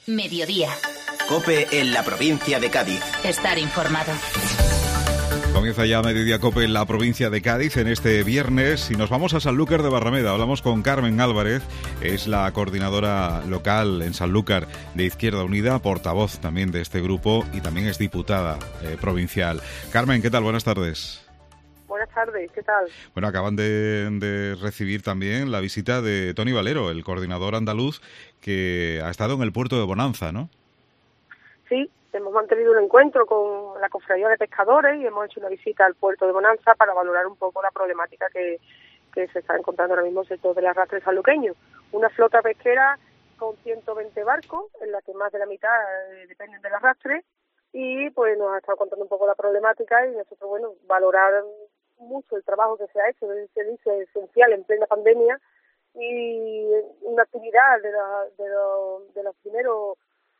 Mediodía. COPE en la provincia de Cádiz. Estar informado. Comienza ya Mediodía COPE en la provincia de Cádiz en este viernes y nos vamos a Sanlúcar de Barrameda. Hablamos con Carmen Álvarez, es la coordinadora local en Sanlúcar de Izquierda Unida, portavoz también de este grupo y también es diputada provincial. Carmen, ¿qué tal? Buenas tardes. Buenas tardes, ¿qué tal? Bueno, acaban de recibir también la visita de Toni Valero, el coordinador andaluz que ha estado en el puerto de Bonanza, ¿no? Sí, hemos mantenido un encuentro con la Cofradía de Pescadores y hemos hecho una visita al puerto de Bonanza para valorar un poco la problemática que se está encontrando ahora mismo en el sector del arrastre sanluqueño. Una flota pesquera con 120 barcos, en la que más de la mitad dependen del arrastre, y pues nos ha estado contando un poco la problemática y nosotros, bueno, valorar mucho el trabajo que se ha hecho, se dice esencial en plena pandemia, y una actividad de los primeros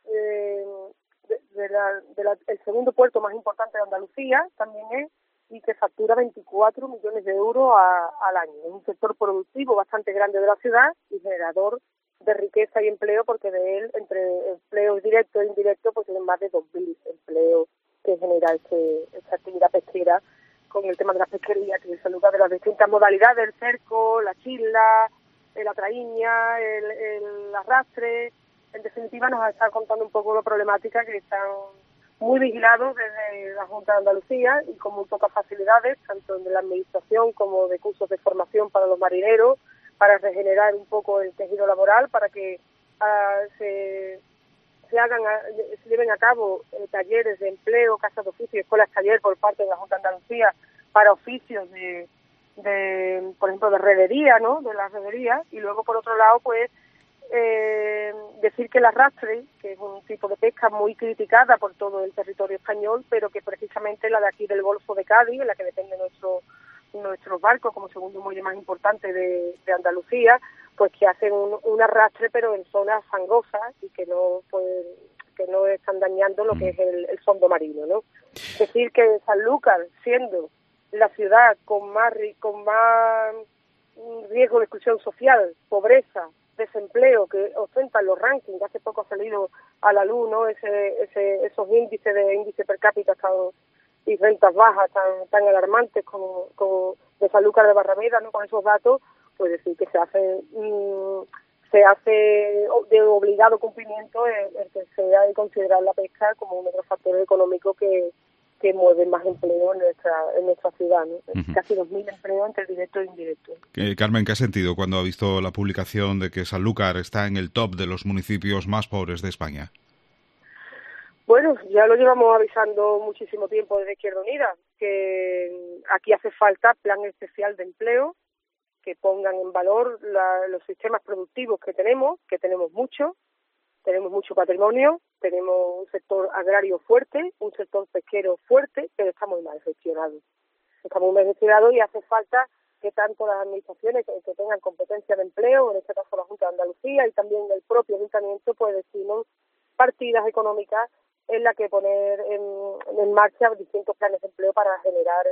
el segundo puerto más importante de Andalucía también es, y que factura 24 millones de euros al año. Es un sector productivo bastante grande de la ciudad y generador de riqueza y empleo, porque de él, entre empleos directos e indirectos, pues tienen más de 2.000 empleos que genera esta actividad pesquera, con el tema de la pesquería, que es el lugar de las distintas modalidades, el cerco, la chisla, la traíña, el arrastre. En definitiva, nos ha estado contando un poco la problemática, que están muy vigilados desde la Junta de Andalucía y con muy pocas facilidades, tanto de la administración como de cursos de formación para los marineros, para regenerar un poco el tejido laboral, para que se lleven a cabo talleres de empleo, casas de oficio y escuelas taller por parte de la Junta de Andalucía para oficios de por ejemplo, de redería, ¿no? De las rederías. Y luego, por otro lado, pues decir que el arrastre, que es un tipo de pesca muy criticada por todo el territorio español, pero que precisamente la de aquí del Golfo de Cádiz, en la que depende nuestros barcos como segundo muelle más importante de Andalucía, pues que hacen un arrastre pero en zonas fangosas y que no están dañando lo que es el fondo marino, ¿no? Decir que Sanlúcar, siendo la ciudad con más riesgo de exclusión social, pobreza, desempleo, que ostentan los rankings, hace poco ha salido a la luz, ¿no? Esos índice per cápita y rentas bajas tan alarmantes como de Sanlúcar de Barrameda, ¿no? Con esos datos, pues decir que se hace de obligado cumplimiento el que se ha de considerar la pesca como uno de los factores económicos que mueven más empleo en nuestra ciudad, ¿no? Uh-huh. Casi 2.000 empleos entre directo e indirecto. Carmen, ¿qué ha sentido cuando ha visto la publicación de que Sanlúcar está en el top de los municipios más pobres de España? Bueno, ya lo llevamos avisando muchísimo tiempo desde Izquierda Unida, que aquí hace falta plan especial de empleo, que pongan en valor los sistemas productivos que tenemos mucho. Tenemos mucho patrimonio, tenemos un sector agrario fuerte, un sector pesquero fuerte, pero está muy mal gestionado. Está muy mal gestionado y hace falta que tanto las administraciones que tengan competencia de empleo, en este caso la Junta de Andalucía y también el propio Ayuntamiento, pues destinen partidas económicas en la que poner en marcha distintos planes de empleo para generar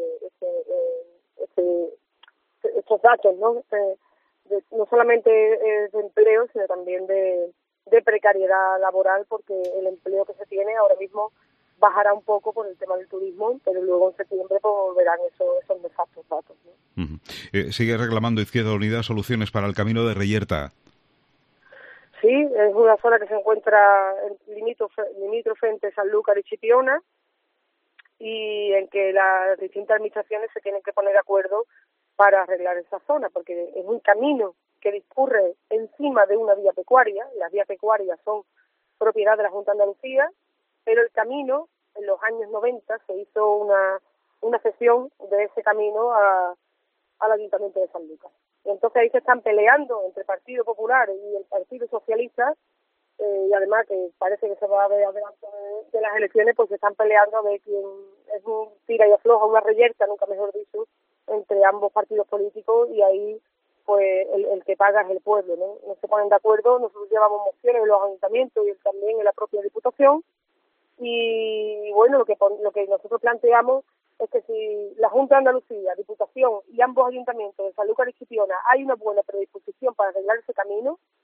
estos datos, ¿no? No solamente de empleo, sino también de precariedad laboral, porque el empleo que se tiene ahora mismo bajará un poco por el tema del turismo, pero luego en septiembre pues volverán esos nefastos datos, ¿no? Uh-huh. ¿Sigue reclamando Izquierda Unida soluciones para el camino de Reyerta? Sí, es una zona que se encuentra limítrofe entre Sanlúcar y Chipiona, y en que las distintas administraciones se tienen que poner de acuerdo para arreglar esa zona, porque es un camino que discurre encima de una vía pecuaria. Las vías pecuarias son propiedad de la Junta de Andalucía, pero el camino, en los años 90, se hizo una cesión de ese camino al Ayuntamiento de Sanlúcar. Y entonces ahí se están peleando entre el Partido Popular y el Partido Socialista, y además que parece que se va a ver adelante de las elecciones, pues se están peleando a ver quién es un tira y afloja, una reyerta, nunca mejor dicho, entre ambos partidos políticos, y ahí pues el que paga es el pueblo, ¿no? No se ponen de acuerdo. Nosotros llevamos mociones en los ayuntamientos y también en la propia Diputación, y bueno, lo que nosotros planteamos es que si la Junta de Andalucía, Diputación y ambos ayuntamientos de Sanlúcar y Chipiona hay una buena predisposición para arreglar ese camino,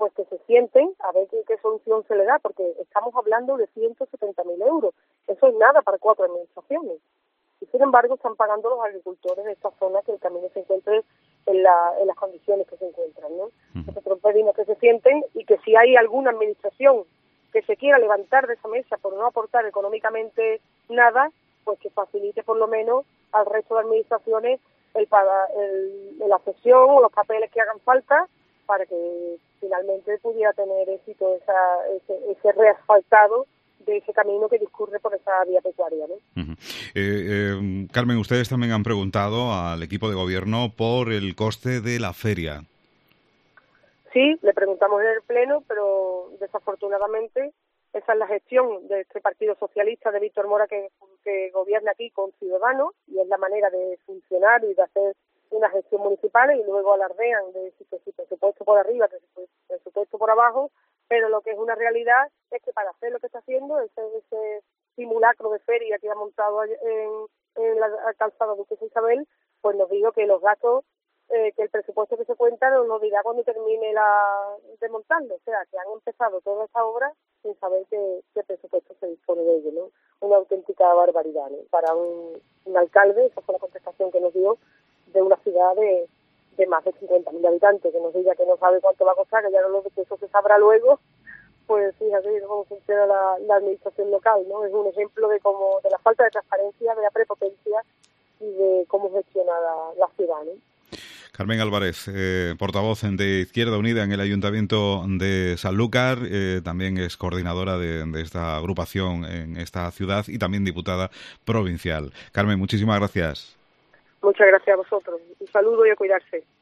pues que se sienten a ver qué solución se le da, porque estamos hablando de 170.000 euros. Eso es nada para 4 administraciones. Y sin embargo están pagando los agricultores de esta zona que el camino se encuentre en las condiciones que se encuentran, ¿no? Nosotros pedimos que se sienten y que si hay alguna administración que se quiera levantar de esa mesa por no aportar económicamente nada, pues que facilite por lo menos al resto de administraciones la cesión o los papeles que hagan falta para que finalmente pudiera tener éxito ese reasfaltado de ese camino que discurre por esa vía pecuaria, ¿no? Carmen, ustedes también han preguntado al equipo de gobierno por el coste de la feria. Sí, le preguntamos en el Pleno, pero desafortunadamente esa es la gestión de este Partido Socialista de Víctor Mora que gobierna aquí con Ciudadanos, y es la manera de funcionar y de hacer una gestión municipal, y luego alardean de si presupuesto por arriba, si presupuesto por abajo, pero lo que es una realidad es que para hacer lo que está haciendo, ese simulacro de feria que ha montado en la calzada Duquesa Isabel, pues nos digo que los gastos, que el presupuesto que se cuenta nos lo dirá cuando termine de montarlo. O sea, que han empezado toda esta obra sin saber qué presupuesto se dispone de ello, ¿no? Una auténtica barbaridad, ¿no? Para un alcalde, esa fue la contestación que nos dio, de una ciudad de más de 50.000 habitantes, que nos diga que no sabe cuánto va a costar, que ya no lo que eso se sabrá luego. Pues fíjate cómo funciona la administración local, ¿no? Es un ejemplo de la falta de transparencia, de la prepotencia y de cómo gestiona la ciudad, ¿no? Carmen Álvarez, portavoz de Izquierda Unida en el Ayuntamiento de Sanlúcar, también es coordinadora de esta agrupación en esta ciudad y también diputada provincial. Carmen, muchísimas gracias. Muchas gracias a vosotros. Un saludo y a cuidarse.